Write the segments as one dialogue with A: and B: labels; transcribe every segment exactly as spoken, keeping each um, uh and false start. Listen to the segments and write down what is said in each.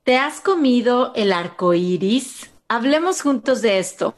A: ¿Te has comido el arco iris? Hablemos juntos de esto.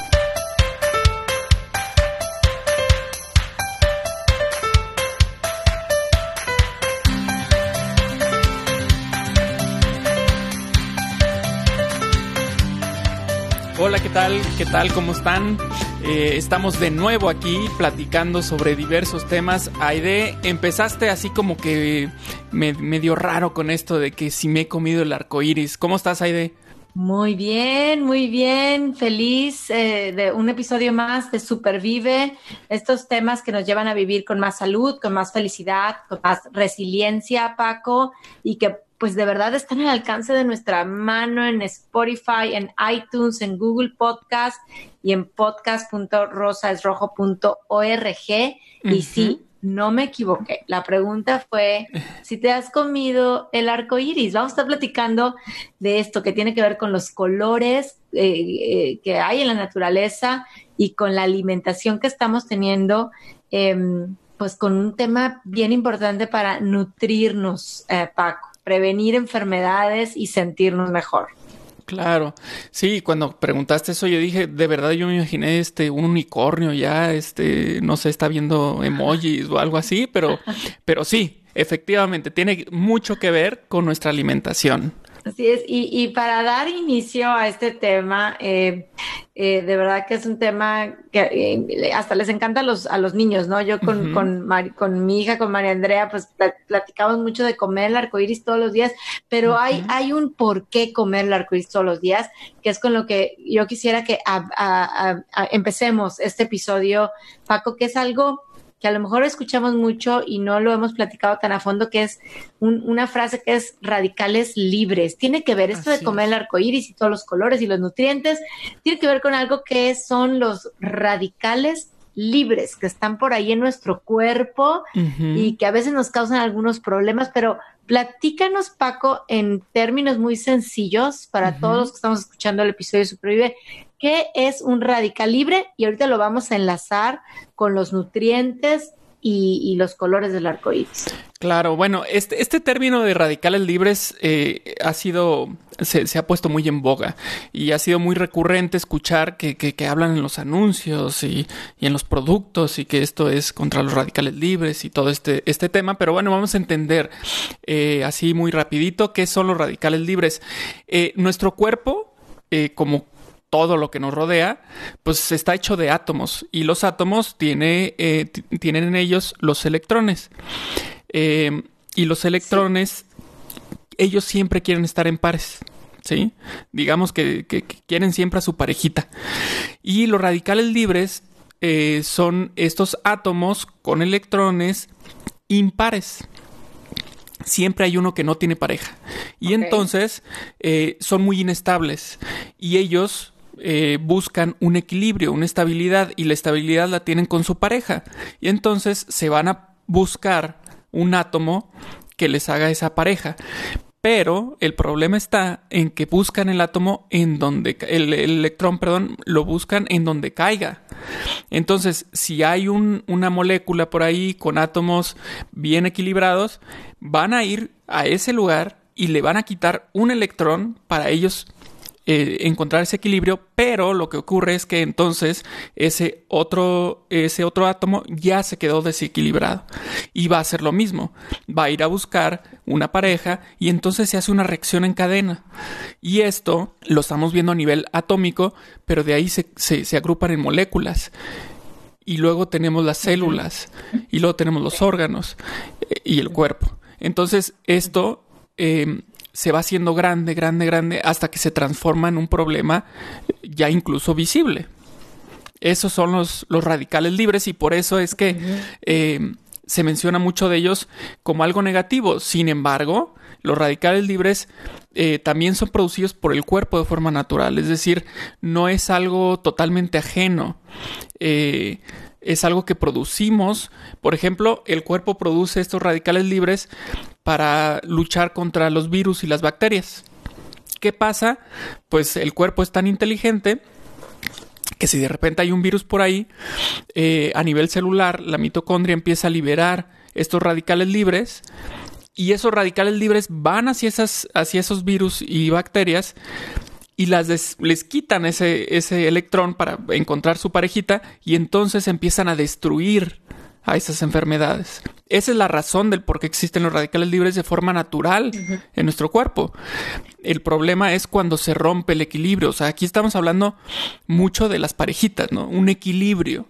B: Hola, ¿qué tal? ¿Qué tal? ¿Cómo están? Eh, estamos de nuevo aquí platicando sobre diversos temas. Aide, empezaste así como que me, medio raro con esto de que si me he comido el arco iris. ¿Cómo estás, Aide?
A: Muy bien, muy bien. Feliz eh, de un episodio más de Supervive. Estos temas que nos llevan a vivir con más salud, con más felicidad, con más resiliencia, Paco, y que pues de verdad están al alcance de nuestra mano en Spotify, en iTunes, en Google Podcast y en podcast punto rosa es rojo punto org. Uh-huh. Y sí, no me equivoqué. La pregunta fue si te has comido el arco iris. Vamos a estar platicando de esto que tiene que ver con los colores eh, eh, que hay en la naturaleza y con la alimentación que estamos teniendo, eh, pues con un tema bien importante para nutrirnos, eh, Paco. Prevenir enfermedades y sentirnos mejor.
B: Claro, sí, cuando preguntaste eso yo dije, de verdad yo me imaginé este un unicornio ya, este, no sé, está viendo emojis o algo así, pero, pero sí, efectivamente, tiene mucho que ver con nuestra alimentación.
A: Así es, y, y para dar inicio a este tema, eh, eh, de verdad que es un tema que eh, hasta les encanta a los, a los niños, ¿no? Yo con, uh-huh. con, Mar, con mi hija, con María Andrea, pues platicamos mucho de comer el arcoíris todos los días, pero uh-huh. hay, hay un por qué comer el arcoíris todos los días, que es con lo que yo quisiera que a, a, a, a empecemos este episodio, Paco, que es algo que a lo mejor escuchamos mucho y no lo hemos platicado tan a fondo, que es un, una frase que es radicales libres. Tiene que ver esto Así de comer es. El arco iris y todos los colores y los nutrientes, tiene que ver con algo que son los radicales libres, que están por ahí en nuestro cuerpo uh-huh. y que a veces nos causan algunos problemas, pero platícanos, Paco, en términos muy sencillos para uh-huh. todos los que estamos escuchando el episodio de Supervive, ¿qué es un radical libre? Y ahorita lo vamos a enlazar con los nutrientes y, y los colores del arco iris.
B: Claro, bueno, este, este término de radicales libres eh, ha sido, se, se ha puesto muy en boga y ha sido muy recurrente escuchar que, que, que hablan en los anuncios y, y en los productos y que esto es contra los radicales libres y todo este, este tema, pero bueno, vamos a entender eh, así muy rapidito qué son los radicales libres. Eh, nuestro cuerpo, eh, como todo lo que nos rodea, pues está hecho de átomos y los átomos tiene, eh, t- tienen en ellos los electrones. Eh, y los electrones, sí. ellos siempre quieren estar en pares, ¿sí? Digamos que, que, que quieren siempre a su parejita. Y los radicales libres eh, son estos átomos con electrones impares. Siempre hay uno que no tiene pareja. Y okay. entonces eh, son muy inestables. Y ellos Eh, buscan un equilibrio, una estabilidad, y la estabilidad la tienen con su pareja. Y entonces se van a buscar un átomo que les haga esa pareja. Pero el problema está en que buscan el átomo en donde, el, el electrón, perdón, lo buscan en donde caiga. Entonces, si hay un, una molécula por ahí con átomos bien equilibrados, van a ir a ese lugar y le van a quitar un electrón para ellos Eh, encontrar ese equilibrio, pero lo que ocurre es que entonces ese otro, ese otro átomo ya se quedó desequilibrado y va a hacer lo mismo, va a ir a buscar una pareja y entonces se hace una reacción en cadena, y esto lo estamos viendo a nivel atómico, pero de ahí se, se, se agrupan en moléculas. Y luego tenemos las células y luego tenemos los órganos eh, y el cuerpo. Entonces esto eh, se va haciendo grande, grande, grande, hasta que se transforma en un problema ya incluso visible. Esos son los, los radicales libres, y por eso es que eh, se menciona mucho de ellos como algo negativo. Sin embargo, los radicales libres eh, también son producidos por el cuerpo de forma natural. Es decir, no es algo totalmente ajeno. Eh, es algo que producimos. Por ejemplo, el cuerpo produce estos radicales libres para luchar contra los virus y las bacterias. ¿Qué pasa? Pues el cuerpo es tan inteligente que si de repente hay un virus por ahí, eh, a nivel celular, la mitocondria empieza a liberar estos radicales libres y esos radicales libres van hacia, esas, hacia esos virus y bacterias y las des- les quitan ese, ese electrón para encontrar su parejita y entonces empiezan a destruir a esas enfermedades. Esa es la razón del por qué existen los radicales libres de forma natural uh-huh. en nuestro cuerpo. El problema es cuando se rompe el equilibrio. O sea, aquí estamos hablando mucho de las parejitas, ¿no? Un equilibrio.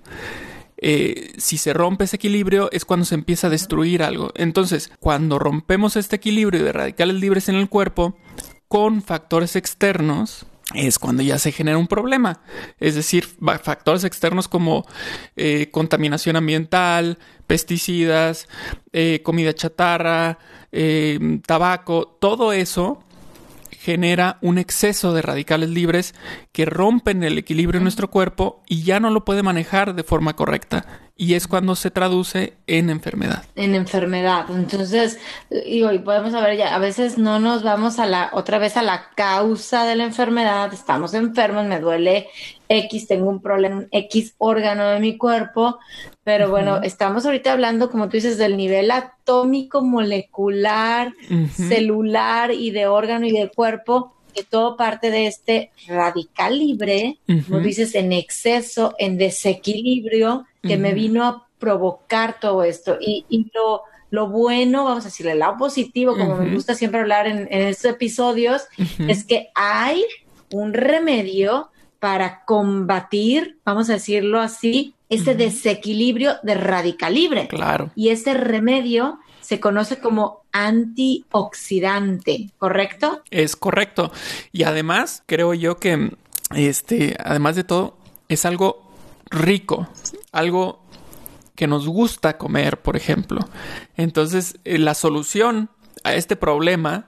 B: Eh, si se rompe ese equilibrio es cuando se empieza a destruir algo. Entonces, cuando rompemos este equilibrio de radicales libres en el cuerpo con factores externos, es cuando ya se genera un problema. Es decir, factores externos como eh, contaminación ambiental, pesticidas, eh, comida chatarra, eh, tabaco, todo eso genera un exceso de radicales libres que rompen el equilibrio en nuestro cuerpo y ya no lo puede manejar de forma correcta. Y es cuando se traduce en enfermedad.
A: En enfermedad. Entonces, y hoy podemos saber ya, a veces no nos vamos a la, otra vez a la causa de la enfermedad. Estamos enfermos, me duele X, tengo un problema en X órgano de mi cuerpo. Pero uh-huh. bueno, estamos ahorita hablando, como tú dices, del nivel atómico, molecular, uh-huh. celular y de órgano y de cuerpo, que todo parte de este radical libre, uh-huh. como dices, en exceso, en desequilibrio, que uh-huh. me vino a provocar todo esto. Y, y lo, lo bueno, vamos a decirle, el lado positivo, como uh-huh. me gusta siempre hablar en, en estos episodios, uh-huh. es que hay un remedio para combatir, vamos a decirlo así, este uh-huh. desequilibrio de radical libre.
B: Claro.
A: Y ese remedio se conoce como antioxidante, ¿correcto?
B: Es correcto. Y además, creo yo que, este, además de todo, es algo rico, algo que nos gusta comer, por ejemplo. Entonces, eh, la solución a este problema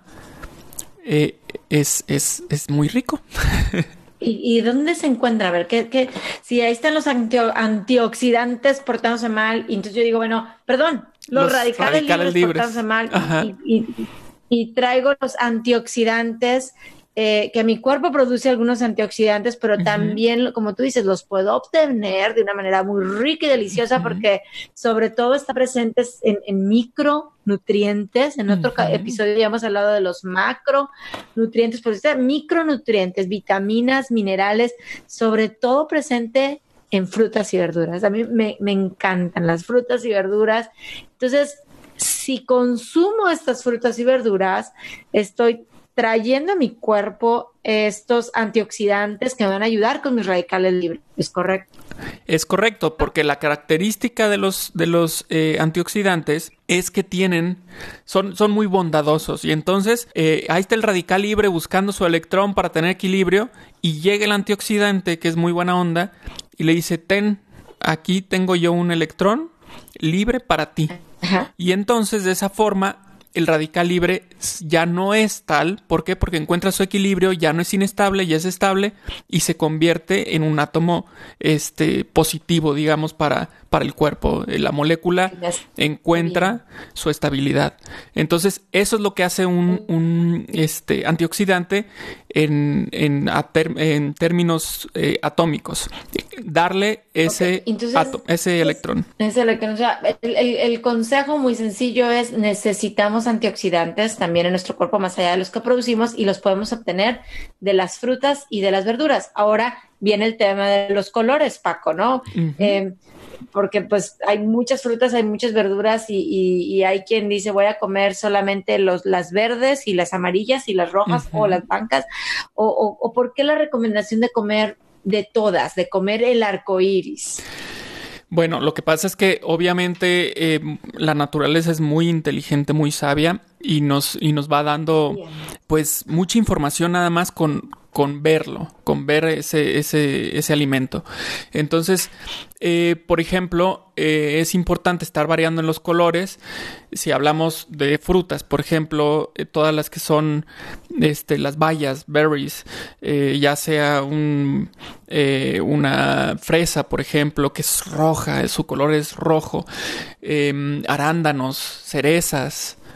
B: eh, es, es, es muy rico.
A: ¿Y, ¿Y dónde se encuentra? A ver, ¿qué, qué? Si ahí están los antio, antioxidantes portándose mal, y entonces yo digo, bueno, perdón, los, los radicales, radicales libres, libres portándose mal, y, y, y traigo los antioxidantes, eh, que mi cuerpo produce algunos antioxidantes, pero uh-huh. también, como tú dices, los puedo obtener de una manera muy rica y deliciosa, uh-huh. porque sobre todo está presentes en, en micronutrientes. En otro uh-huh. episodio ya hemos hablado de los macronutrientes, pero están micronutrientes, vitaminas, minerales, sobre todo presente en frutas y verduras. A mí me, me encantan las frutas y verduras. Entonces, si consumo estas frutas y verduras, estoy trayendo a mi cuerpo estos antioxidantes que me van a ayudar con mis radicales libres. ¿Es correcto?
B: Es correcto, porque la característica de los, de los eh, antioxidantes es que tienen, son, son muy bondadosos. Y entonces, eh, ahí está el radical libre buscando su electrón para tener equilibrio, y llega el antioxidante, que es muy buena onda, y le dice, ten, aquí tengo yo un electrón libre para ti. Ajá. Y entonces, de esa forma, el radical libre ya no es tal. ¿Por qué? Porque encuentra su equilibrio, ya no es inestable, ya es estable y se convierte en un átomo este, positivo, digamos, para, para el cuerpo. La molécula encuentra su estabilidad. Entonces, eso es lo que hace un, un este, antioxidante en, en, ter, en términos eh, atómicos. Darle ese, okay. Entonces, ato, ese electrón.
A: Ese electrón. O sea, el, el, el consejo muy sencillo es: necesitamos antioxidantes también en nuestro cuerpo, más allá de los que producimos, y los podemos obtener de las frutas y de las verduras. Ahora viene el tema de los colores, Paco, ¿no? Uh-huh. Eh, porque pues hay muchas frutas, hay muchas verduras, y, y, y hay quien dice, voy a comer solamente los, las verdes y las amarillas y las rojas, uh-huh. o las blancas, o, o, o ¿por qué la recomendación de comer de todas, de comer el arco iris?
B: Bueno, lo que pasa es que obviamente eh, la naturaleza es muy inteligente, muy sabia, y nos, y nos va dando Bien. pues mucha información nada más con, con verlo, con ver ese, ese, ese alimento. Entonces, eh, por ejemplo, eh, es importante estar variando en los colores. Si hablamos de frutas, por ejemplo, eh, todas las que son este, las bayas, berries, eh, ya sea un, eh, una fresa, por ejemplo, que es roja, su color es rojo, eh, arándanos, cerezas,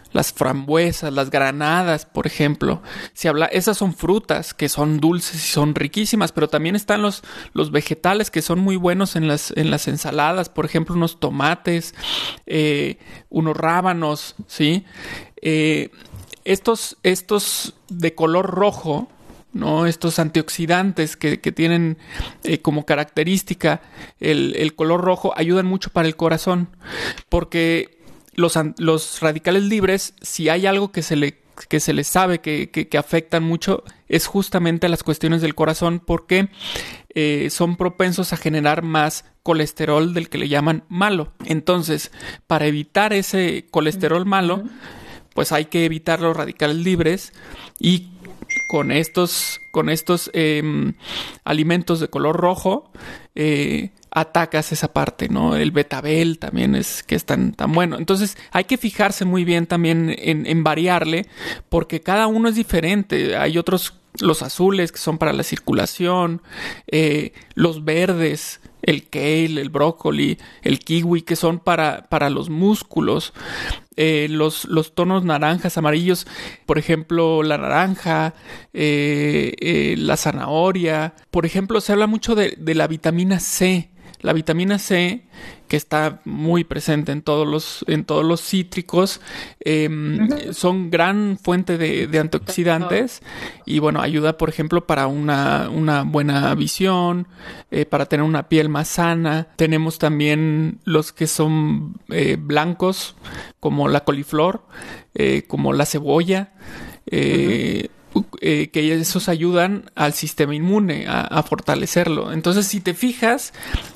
B: las frambuesas, las granadas, por ejemplo. Si habla, esas son frutas que son dulces y son riquísimas, pero también están los, los vegetales que son muy buenos en las, en las ensaladas, por ejemplo, unos tomates, eh, unos rábanos, ¿sí? Eh, estos, estos de color rojo, ¿no? Estos antioxidantes que, que tienen eh, como característica el, el color rojo ayudan mucho para el corazón, porque Los, los radicales libres, si hay algo que se le que se les sabe que, que, que afectan mucho, es justamente las cuestiones del corazón, porque eh, son propensos a generar más colesterol del que le llaman malo. Entonces, para evitar ese colesterol malo, pues hay que evitar los radicales libres, y con estos, con estos eh, alimentos de color rojo, eh, atacas esa parte, ¿no? El betabel también es que es tan, tan bueno. Entonces hay que fijarse muy bien también en, en variarle, porque cada uno es diferente. Hay otros, los azules, que son para la circulación, eh, los verdes, el kale, el brócoli, el kiwi, que son para, para los músculos. Eh, los, los tonos naranjas, amarillos, por ejemplo, la naranja, eh, eh, la zanahoria. Por ejemplo, se habla mucho de, de la vitamina C. La vitamina C, que está muy presente en todos los, en todos los cítricos, eh, uh-huh. son gran fuente de, de antioxidantes, y bueno, ayuda, por ejemplo, para una, una buena visión, eh, para tener una piel más sana. Tenemos también los que son eh, blancos, como la coliflor, eh, como la cebolla, eh, uh-huh. Eh, que esos ayudan al sistema inmune a, a fortalecerlo. Entonces, si te fijas,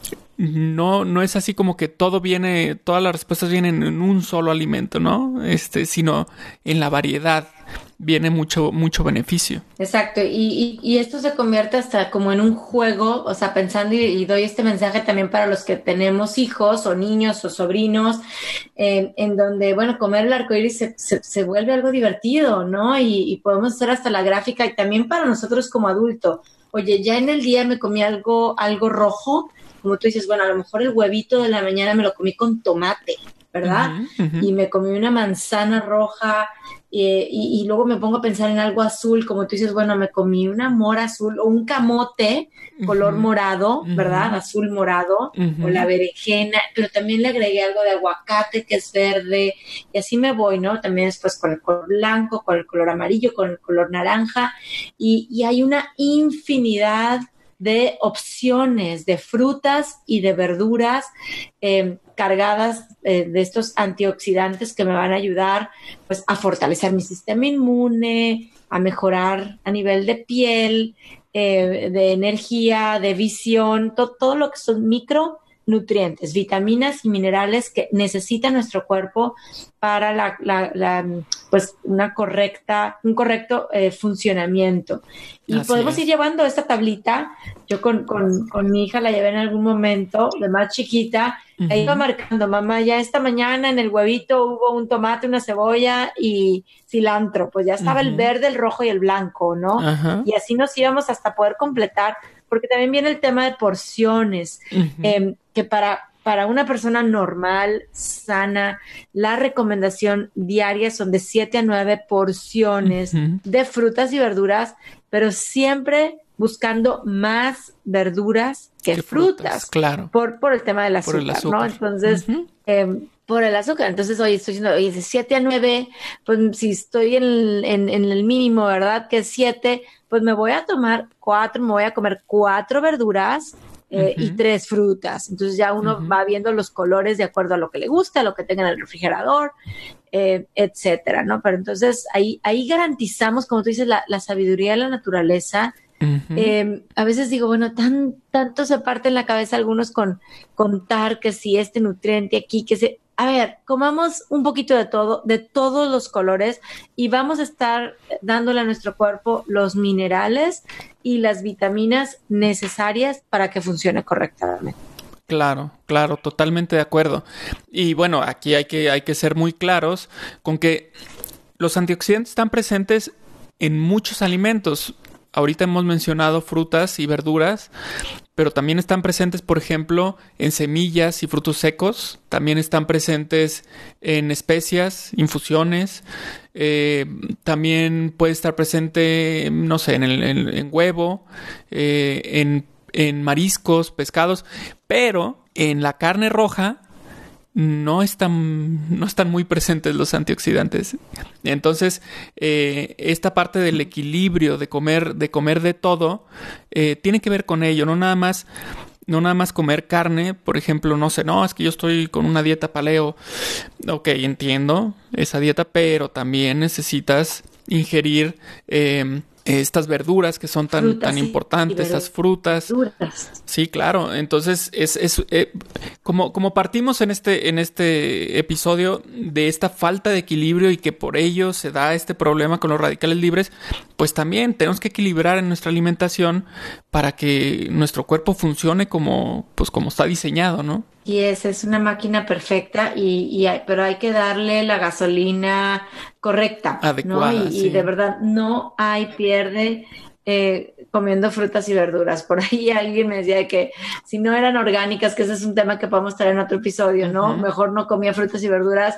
B: no, no es así como que todo viene, todas las respuestas vienen en un solo alimento, ¿no? Este, sino en la variedad viene mucho, mucho beneficio.
A: Exacto, y, y, y esto se convierte hasta como en un juego, o sea, pensando, y, y doy este mensaje también para los que tenemos hijos o niños o sobrinos, eh, en donde, bueno, comer el arcoíris se, se, se vuelve algo divertido, ¿no? Y, y podemos hacer hasta la gráfica, y también para nosotros como adulto. Oye, ya en el día me comí algo, algo rojo, como tú dices, bueno, a lo mejor el huevito de la mañana me lo comí con tomate, ¿verdad? Uh-huh, uh-huh. Y me comí una manzana roja, eh, y, y luego me pongo a pensar en algo azul, como tú dices, bueno, me comí una mora azul o un camote color uh-huh. morado, ¿verdad? Uh-huh. Azul morado, uh-huh. o la berenjena, pero también le agregué algo de aguacate que es verde, y así me voy, ¿no? También después con el color blanco, con el color amarillo, con el color naranja, y, y hay una infinidad de opciones de frutas y de verduras eh, cargadas eh, de estos antioxidantes que me van a ayudar, pues, a fortalecer mi sistema inmune, a mejorar a nivel de piel, eh, de energía, de visión, to- todo lo que son micronutrientes, vitaminas y minerales que necesita nuestro cuerpo para la, la, la pues una correcta, un correcto eh, funcionamiento. Y Así podemos es. ir llevando esta tablita. Yo con, con, con mi hija la llevé en algún momento, de más chiquita, uh-huh. e iba marcando, mamá, ya esta mañana en el huevito hubo un tomate, una cebolla y cilantro, pues ya estaba uh-huh. el verde, el rojo y el blanco, ¿no? Uh-huh. Y así nos íbamos hasta poder completar, porque también viene el tema de porciones, uh-huh. eh, que para... Para una persona normal, sana, la recomendación diaria son de siete a nueve porciones uh-huh. de frutas y verduras, pero siempre buscando más verduras que frutas, frutas,
B: claro.
A: por, por el tema del azúcar,
B: por el azúcar.
A: ¿no? Entonces,
B: uh-huh. eh,
A: por el azúcar. Entonces, oye, estoy diciendo, oye, de siete a nueve, pues si estoy en, en, en el mínimo, ¿verdad? Que es siete, pues me voy a tomar cuatro, me voy a comer cuatro verduras, Eh, uh-huh. y tres frutas. Entonces ya uno uh-huh. va viendo los colores de acuerdo a lo que le gusta, a lo que tenga en el refrigerador, eh, etcétera, ¿no? Pero entonces ahí, ahí garantizamos, como tú dices, la, la sabiduría de la naturaleza. Uh-huh. Eh, a veces digo, bueno, tan, tanto se parte en la cabeza algunos con contar que si este nutriente aquí, que se... A ver, comamos un poquito de todo, de todos los colores, y vamos a estar dándole a nuestro cuerpo los minerales y las vitaminas necesarias para que funcione correctamente.
B: Claro, claro, totalmente de acuerdo. Y bueno, aquí hay que, hay que ser muy claros con que los antioxidantes están presentes en muchos alimentos. ahorita hemos mencionado frutas y verduras, pero también están presentes, por ejemplo, en semillas y frutos secos. También están presentes en especias, infusiones. Eh, también puede estar presente, no sé, en, el, en, en huevo, eh, en, en mariscos, pescados. Pero en la carne roja no están, no están muy presentes los antioxidantes. Entonces, eh, esta parte del equilibrio de comer, de comer de todo, eh, tiene que ver con ello. No nada más, no nada más comer carne, por ejemplo, no sé, no, es que yo estoy con una dieta paleo. Ok, entiendo esa dieta, pero también necesitas ingerir eh, estas verduras que son tan, frutas, tan importantes, sí, estas frutas. Verduras. Sí, claro. Entonces, es, es eh, como, como partimos en este, en este episodio de esta falta de equilibrio y que por ello se da este problema con los radicales libres, pues también tenemos que equilibrar en nuestra alimentación para que nuestro cuerpo funcione como, pues como está diseñado, ¿no?
A: Y esa es una máquina perfecta, y, y hay, pero hay que darle la gasolina correcta,
B: adecuada,
A: ¿no? Y,
B: sí.
A: y de verdad no hay pierde eh, comiendo frutas y verduras. Por ahí alguien me decía que si no eran orgánicas, que ese es un tema que podemos traer en otro episodio, ¿no? Uh-huh. Mejor no comía frutas y verduras.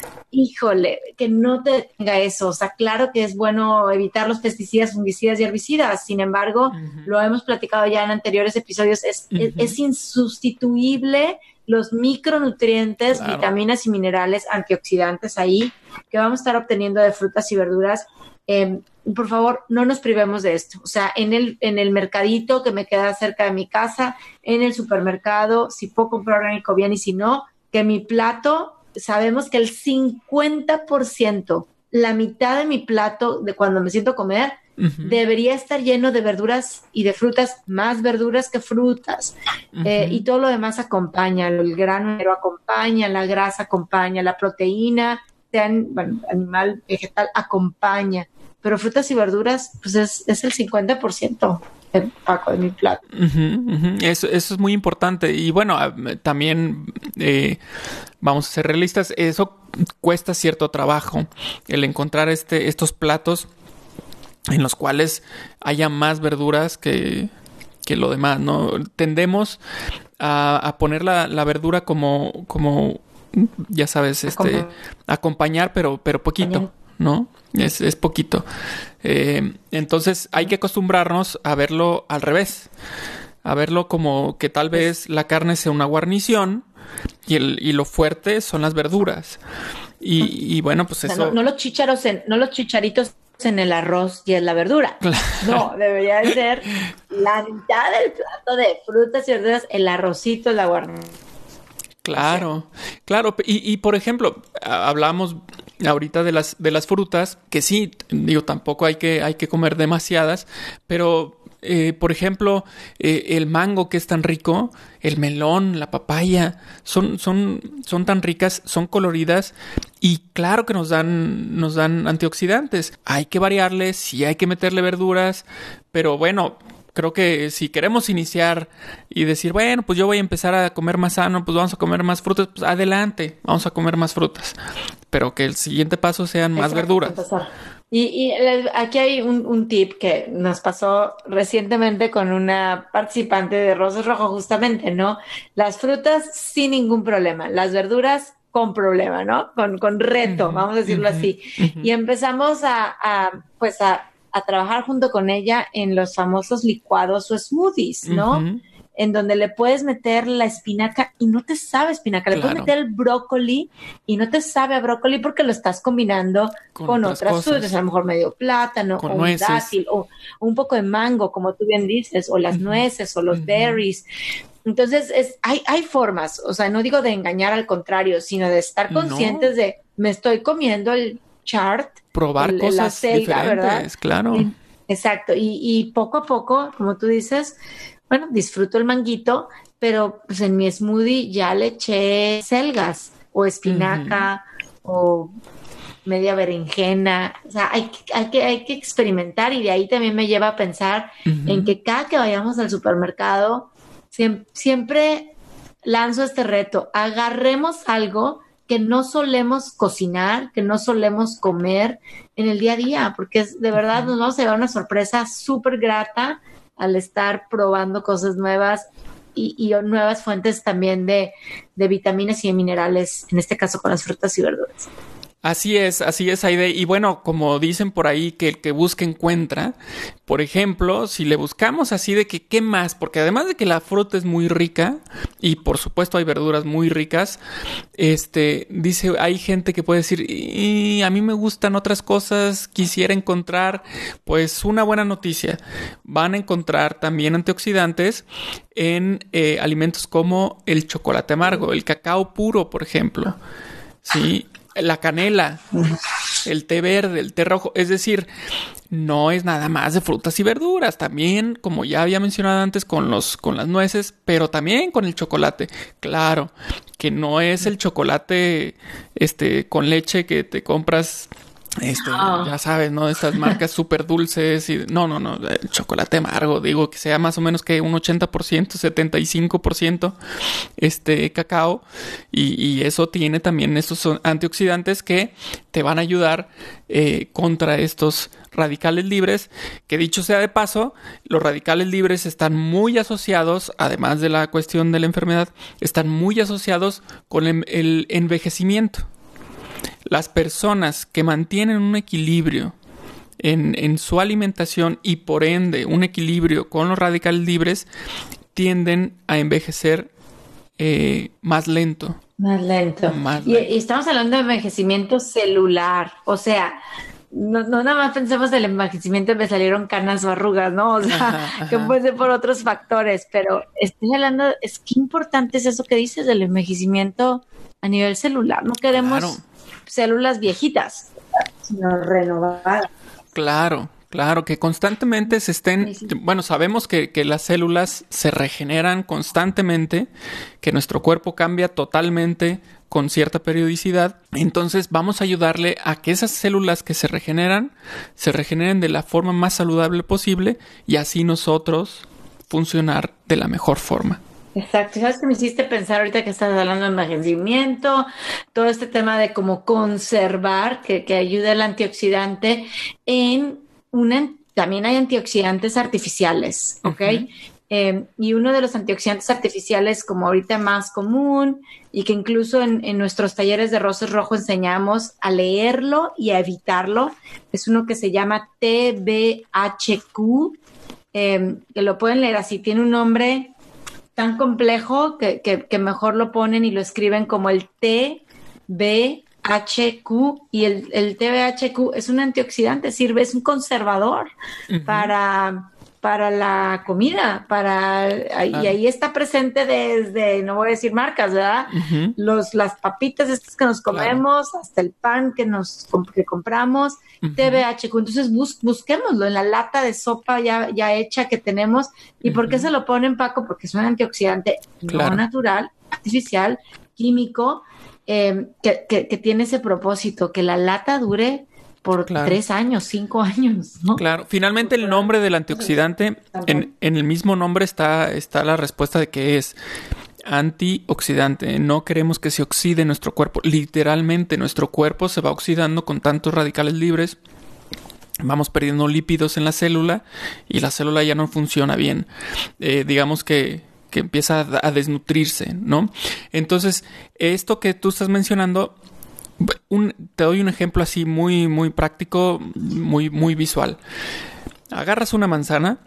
A: Híjole, que no te tenga eso. O sea, claro que es bueno evitar los pesticidas, fungicidas y herbicidas. Sin embargo, uh-huh. lo hemos platicado ya en anteriores episodios, es, uh-huh. es, es insustituible los micronutrientes, claro. vitaminas y minerales, antioxidantes ahí, que vamos a estar obteniendo de frutas y verduras. Eh, por favor, no nos privemos de esto. O sea, en el, en el mercadito que me queda cerca de mi casa, en el supermercado, si puedo comprar orgánico bien, y si no, que mi plato, sabemos que el cincuenta por ciento, la mitad de mi plato de cuando me siento a comer, uh-huh. debería estar lleno de verduras y de frutas, más verduras que frutas. Uh-huh. Eh, y todo lo demás acompaña, el grano acompaña, la grasa acompaña, la proteína, sea bueno, animal, vegetal, acompaña. Pero frutas y verduras, pues es, es el cincuenta por ciento de, Paco, de mi plato.
B: Uh-huh, uh-huh. Eso, eso es muy importante. Y bueno, también eh, vamos a ser realistas, eso cuesta cierto trabajo, el encontrar este, estos platos en los cuales haya más verduras que, que lo demás, ¿no? Tendemos a, a poner la, la verdura como, como, ya sabes, este, Acompa- acompañar, pero, pero poquito, ¿no? Es, es poquito. Eh, entonces hay que acostumbrarnos a verlo al revés, a verlo como que tal vez la carne sea una guarnición y, el, y lo fuerte son las verduras. Y, y bueno, pues
A: o sea,
B: eso...
A: No, no los chícharos, en, no los chicharitos en el arroz y en la verdura. Claro. No, debería de ser la mitad del plato de frutas y verduras, el arrocito, la guarnición.
B: Claro, claro. Y, y por ejemplo, hablamos ahorita de las, de las frutas, que sí, digo, tampoco hay que, hay que comer demasiadas, pero... Eh, por ejemplo, eh, el mango, que es tan rico, el melón, la papaya, son, son, son tan ricas, son coloridas y claro que nos dan, nos dan antioxidantes. Hay que variarle, sí hay que meterle verduras, pero bueno, creo que si queremos iniciar y decir, bueno, pues yo voy a empezar a comer más sano, pues vamos a comer más frutas, pues adelante, vamos a comer más frutas, pero que el siguiente paso sean más Exacto, verduras.
A: Empezar. Y, y aquí hay un, un tip que nos pasó recientemente con una participante de Rosas Rojo, justamente, ¿no? Las frutas sin ningún problema, las verduras con problema, ¿no? Con, con reto, uh-huh, vamos a decirlo uh-huh, así. Uh-huh. Y empezamos a, a pues a, a trabajar junto con ella en los famosos licuados o smoothies, ¿no? Uh-huh. En donde le puedes meter la espinaca y no te sabe espinaca, claro. Le puedes meter el brócoli y no te sabe a brócoli porque lo estás combinando con, con otras, otras frutas, a lo mejor medio plátano, con o nueces. Un dátil, o un poco de mango, como tú bien dices, o las uh-huh. nueces, o los uh-huh. berries. Entonces, es, hay, hay formas, o sea, no digo de engañar, al contrario, sino de estar conscientes no. de, me estoy comiendo el chart,
B: probar
A: el,
B: cosas
A: la selga,
B: diferentes,
A: ¿verdad?
B: Claro.
A: Y, exacto, y, y poco a poco, como tú dices, bueno, disfruto el manguito, pero pues en mi smoothie ya le eché selgas o espinaca uh-huh. o media berenjena. O sea, hay, hay, que, hay que experimentar, y de ahí también me lleva a pensar uh-huh. en que cada que vayamos al supermercado, siempre, siempre lanzo este reto. Agarremos algo que no solemos cocinar, que no solemos comer en el día a día, porque es, de verdad nos vamos a llevar una sorpresa súper grata al estar probando cosas nuevas y, y nuevas fuentes también de, de vitaminas y de minerales, en este caso con las frutas y verduras.
B: Así es, así es, Aide. Y bueno, como dicen por ahí, que el que busca encuentra. Por ejemplo, si le buscamos así de que, ¿qué más? Porque además de que la fruta es muy rica, y por supuesto hay verduras muy ricas, este, dice, hay gente que puede decir, y a mí me gustan otras cosas, quisiera encontrar, pues una buena noticia. Van a encontrar también antioxidantes en eh, alimentos como el chocolate amargo, el cacao puro, por ejemplo. Sí. La canela, el té verde, el té rojo. Es decir, no es nada más de frutas y verduras. También, como ya había mencionado antes, con los, con las nueces, pero también con el chocolate. Claro, que no es el chocolate este, con leche que te compras... Este, oh. Ya sabes, ¿no? Estas marcas súper dulces y... No, no, no. El chocolate amargo, digo, que sea más o menos que un ochenta por ciento, setenta y cinco por ciento este, cacao. Y, y eso tiene también estos antioxidantes que te van a ayudar eh, contra estos radicales libres. Que dicho sea de paso, los radicales libres están muy asociados, además de la cuestión de la enfermedad, están muy asociados con el, el envejecimiento. Las personas que mantienen un equilibrio en, en su alimentación y por ende un equilibrio con los radicales libres tienden a envejecer eh, más lento.
A: Más lento. Más y, lento. Y estamos hablando de envejecimiento celular. O sea, no, no nada más pensemos en el envejecimiento, me salieron canas o arrugas, ¿no? O sea, ajá, ajá. Que puede ser por otros factores. Pero estoy hablando, es que importante es eso que dices del envejecimiento a nivel celular. No queremos... Claro. Células viejitas, sino renovadas.
B: Claro, claro, que constantemente se estén... Sí, sí. Bueno, sabemos que, que las células se regeneran constantemente, que nuestro cuerpo cambia totalmente con cierta periodicidad. Entonces vamos a ayudarle a que esas células que se regeneran, se regeneren de la forma más saludable posible y así nosotros funcionar de la mejor forma.
A: Exacto, sabes que me hiciste pensar ahorita que estás hablando de envejecimiento, todo este tema de cómo conservar, que, que ayuda el antioxidante en una, también hay antioxidantes artificiales, ¿ok? Uh-huh. Eh, y uno de los antioxidantes artificiales como ahorita más común y que incluso en, en nuestros talleres de Rosas Rojo enseñamos a leerlo y a evitarlo, es uno que se llama T B H Q, eh, que lo pueden leer así, tiene un nombre tan complejo que, que, que mejor lo ponen y lo escriben como el T B H Q y el, el T B H Q es un antioxidante, sirve, es un conservador uh-huh. para, para la comida, para ah. y ahí está presente desde, no voy a decir marcas, ¿verdad? Uh-huh. Los, las papitas estas que nos comemos, claro. Hasta el pan que nos que compramos, uh-huh. T B H Q, entonces bus, busquémoslo en la lata de sopa ya, ya hecha que tenemos. ¿Y uh-huh. por qué se lo ponen, Paco? Porque es un antioxidante claro. no natural, artificial, químico, eh, que, que, que tiene ese propósito, que la lata dure por claro. tres años, cinco años, ¿no?
B: Claro, finalmente el nombre del antioxidante, en, en el mismo nombre está, está la respuesta de que es antioxidante. No queremos que se oxide nuestro cuerpo. Literalmente nuestro cuerpo se va oxidando con tantos radicales libres. Vamos perdiendo lípidos en la célula y la célula ya no funciona bien. Eh, digamos que, que empieza a, a desnutrirse, ¿no? Entonces, esto que tú estás mencionando... Un, te doy un ejemplo así muy, muy práctico, muy, muy visual. Agarras una manzana,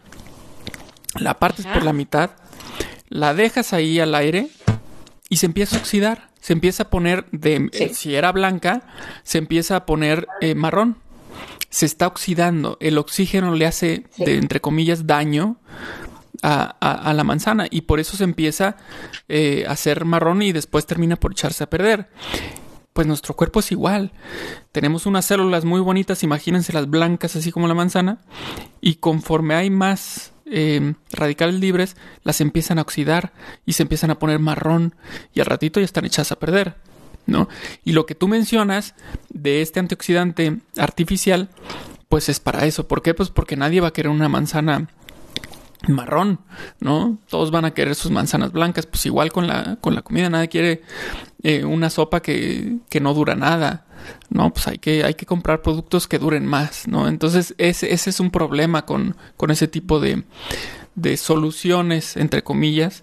B: la partes por la mitad, la dejas ahí al aire y se empieza a oxidar. Se empieza a poner, de, sí. eh, si era blanca, se empieza a poner eh, marrón. Se está oxidando. El oxígeno le hace, sí. de, entre comillas, daño a, a, a la manzana y por eso se empieza eh, a hacer marrón y después termina por echarse a perder. Pues nuestro cuerpo es igual. Tenemos unas células muy bonitas, imagínense las blancas así como la manzana, y conforme hay más eh, radicales libres, las empiezan a oxidar y se empiezan a poner marrón y al ratito ya están echadas a perder, ¿no? Y lo que tú mencionas de este antioxidante artificial, pues es para eso. ¿Por qué? Pues porque nadie va a querer una manzana marrón, ¿no? Todos van a querer sus manzanas blancas, pues igual con la, con la comida, nadie quiere eh, una sopa que, que no dura nada, ¿no? Pues hay que, hay que comprar productos que duren más, ¿no? Entonces ese, ese es un problema con, con ese tipo de, de soluciones, entre comillas,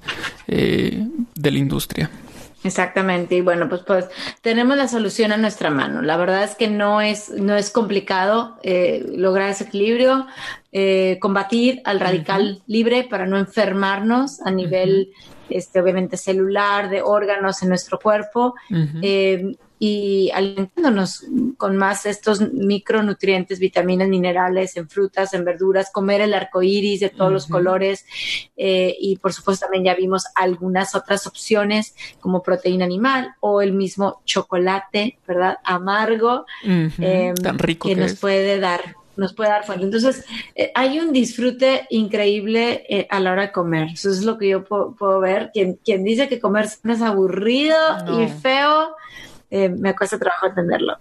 B: eh, de la industria.
A: Exactamente, y bueno, pues, pues tenemos la solución a nuestra mano. La verdad es que no es, no es complicado eh, lograr ese equilibrio, eh, combatir al radical uh-huh. libre para no enfermarnos a nivel, uh-huh. este, obviamente, celular, de órganos en nuestro cuerpo, uh-huh. eh, y alimentándonos con más estos micronutrientes, vitaminas, minerales en frutas, en verduras, comer el arco iris de todos uh-huh. los colores, eh, y por supuesto también ya vimos algunas otras opciones como proteína animal o el mismo chocolate, ¿verdad? Amargo,
B: uh-huh. eh, tan rico
A: que,
B: que
A: nos
B: es.
A: puede dar nos puede dar fuente. Entonces, eh, hay un disfrute increíble eh, a la hora de comer. Eso es lo que yo puedo, puedo ver. Quien, quien dice que comer no es aburrido no. y feo, Eh, me cuesta trabajo entenderlo.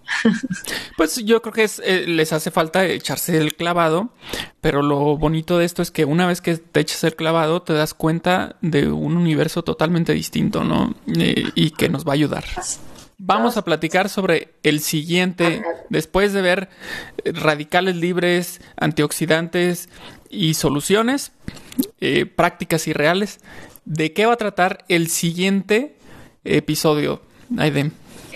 B: Pues yo creo que es, eh, les hace falta echarse el clavado, pero lo bonito de esto es que una vez que te echas el clavado te das cuenta de un universo totalmente distinto, ¿no? Eh, y que nos va a ayudar. Vamos a platicar sobre el siguiente, después de ver radicales libres, antioxidantes y soluciones, eh, prácticas y reales. ¿De qué va a tratar el siguiente episodio, Aidem?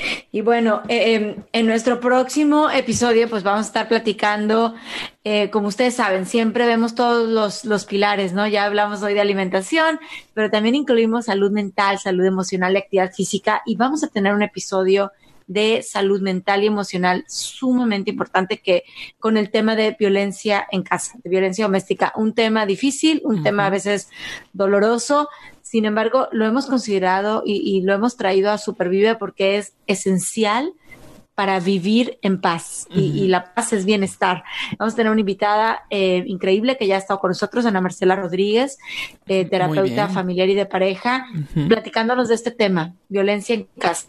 A: Y bueno, eh, en nuestro próximo episodio pues vamos a estar platicando, eh, como ustedes saben, siempre vemos todos los, los pilares, ¿no? Ya hablamos hoy de alimentación, pero también incluimos salud mental, salud emocional y actividad física, y vamos a tener un episodio de salud mental y emocional sumamente importante, que con el tema de violencia en casa, de violencia doméstica, un tema difícil, un uh-huh. tema a veces doloroso. Sin embargo, lo hemos considerado y, y lo hemos traído a Supervive porque es esencial para vivir en paz, uh-huh. y, y la paz es bienestar. Vamos a tener una invitada eh, increíble que ya ha estado con nosotros, Ana Marcela Rodríguez, eh, terapeuta familiar y de pareja, uh-huh. platicándonos de este tema, violencia en casa.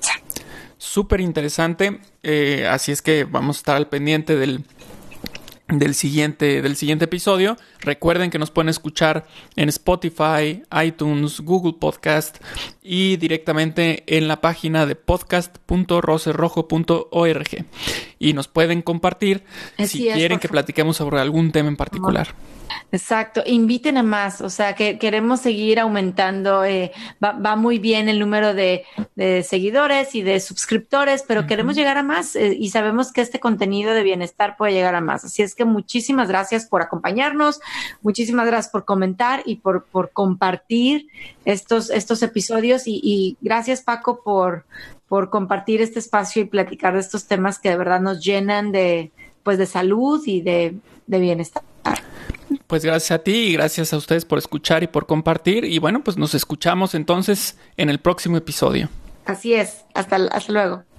B: Súper interesante, eh, así es que vamos a estar al pendiente del, del, siguiente, del siguiente episodio. Recuerden que nos pueden escuchar en Spotify, iTunes, Google Podcast y directamente en la página de podcast punto rocerrojo punto org. Y nos pueden compartir así si es, quieren que platiquemos sobre algún tema en particular.
A: Exacto, inviten a más, o sea, que queremos seguir aumentando, eh, va, va muy bien el número de, de seguidores y de suscriptores, pero uh-huh. queremos llegar a más, eh, y sabemos que este contenido de bienestar puede llegar a más, así es que muchísimas gracias por acompañarnos, muchísimas gracias por comentar y por, por compartir estos, estos episodios, y, y gracias, Paco, por, por compartir este espacio y platicar de estos temas que de verdad nos llenan de, pues, de salud y de, de bienestar.
B: Pues gracias a ti y gracias a ustedes por escuchar y por compartir. Y bueno, pues nos escuchamos entonces en el próximo episodio.
A: Así es. Hasta, hasta luego.